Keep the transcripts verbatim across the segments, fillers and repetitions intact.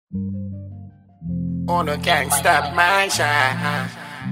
Oh, no can't stop my shine.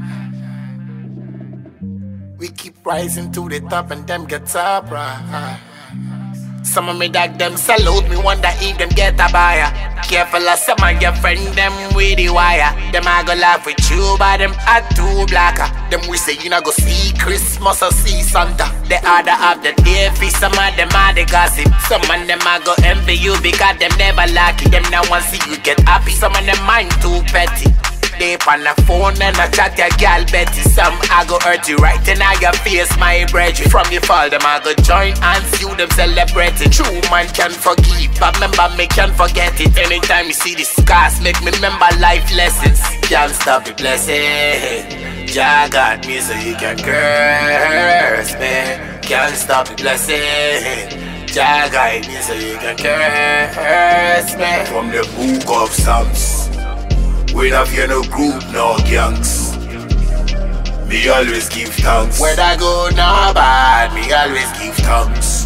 We keep rising to the top and them get up, right? Some of me dog them salute me, wonder if them get a buyer. Careful of some of your friend them with the wire. Them I go laugh with you, but them are too blacker. Them we say you not go see Christmas or see Santa. The other half the day for some of them are the gossip. Some of them I go envy you because them never lucky. Them now want see you get happy. Some of them mind too petty. They on the phone and I chat your gal Betty. Some I go hurt you right in your face, my brethren. From your fall, them I go join and see them celebrating. True man can forgive, but remember me can forget it. Anytime you see the scars, make me remember life lessons. Can't stop the blessing. Jah got me so you can curse me. Can't stop the blessing. Jah guide me so you can curse me. From the book of Psalms, we not fear no group, no gangs. Me always give thanks. Whether good nor bad, me always give thanks.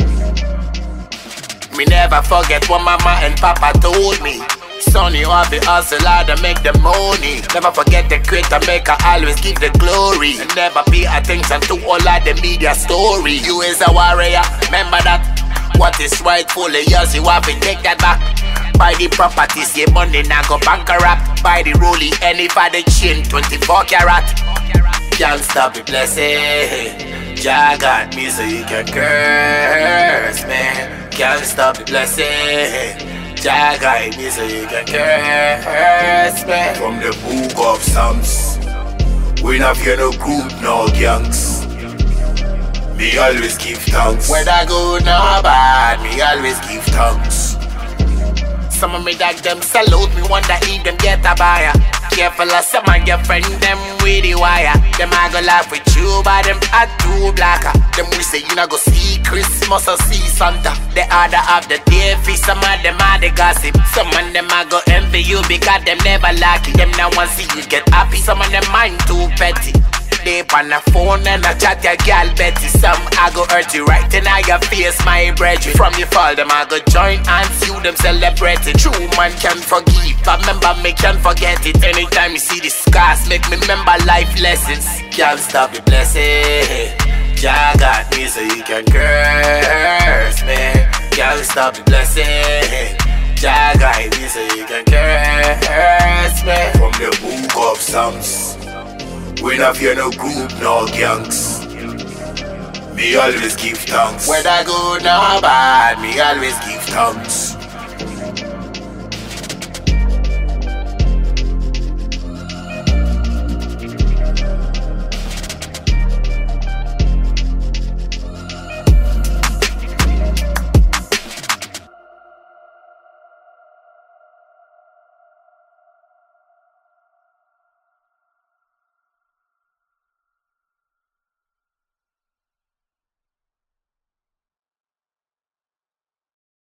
Me never forget what mama and papa told me. Son, you have the hustle hard to make the money. Never forget the creator maker, always give the glory. And never pay attention to all of the media story. You is a warrior, remember that. What is rightful yours, you have to take that back. Buy the properties, your money now go bankrupt. Buy the rollie, any for the chain, twenty-four karat. Can't stop the blessing. Jah got me so you can curse me. Can't stop the blessing. Jah guide me so you can curse me. From the book of Psalms, we not fear no group, no gangs. Me always give thanks. Whether good nor bad, me always give thanks. Some of me dog them salute me, wonder if them get a buyer. Careful of some of your friend them with the wire. Them I go laugh with you, but them are too blacker. Them we say you not go see Christmas or see Santa. The other half the day for some of them are the gossip. Some of them I go envy you because them never lucky. Them now want see you get happy. Some of them mind too petty. They on the phone and I chat your gal Betty. Some I go hurt you right in your face, my brethren. From your fall, them I go join and see them celebrating. True man can forgive, but remember me can forget it. Anytime you see the scars, make me remember life lessons. Can't stop the blessing. Jah got me so you can curse me. Can't stop the blessing. Jah guide me so you can curse me. From the book of Psalms, we not fear no group, no gangs. Me always give thanks. Whether good nor bad, me always give thanks.